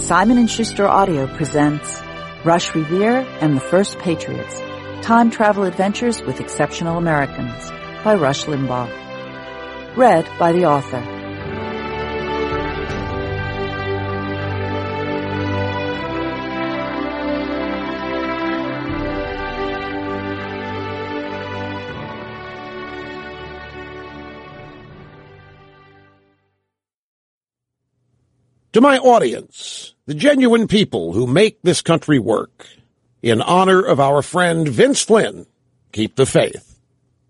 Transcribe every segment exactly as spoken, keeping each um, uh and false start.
Simon and Schuster Audio presents Rush Revere and the First Patriots, Time Travel Adventures with Exceptional Americans by Rush Limbaugh. Read by the author. To my audience, the genuine people who make this country work, in honor of our friend Vince Flynn, keep the faith.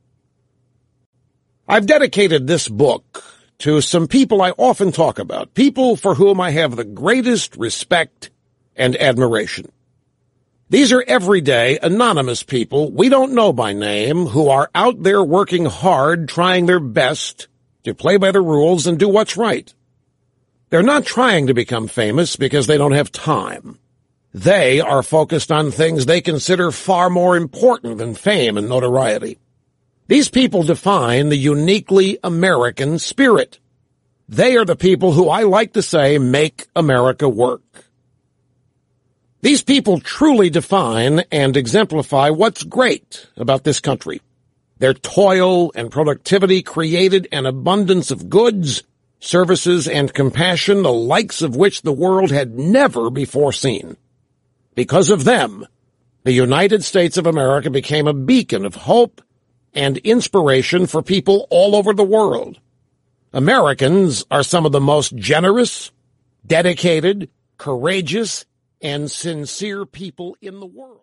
I've dedicated this book to some people I often talk about, people for whom I have the greatest respect and admiration. These are everyday, anonymous people we don't know by name who are out there working hard, trying their best to play by the rules and do what's right. They're not trying to become famous because they don't have time. They are focused on things they consider far more important than fame and notoriety. These people define the uniquely American spirit. They are the people who I like to say make America work. These people truly define and exemplify what's great about this country. Their toil and productivity created an abundance of goods, services, and compassion, the likes of which the world had never before seen. Because of them, the United States of America became a beacon of hope and inspiration for people all over the world. Americans are some of the most generous, dedicated, courageous, and sincere people in the world.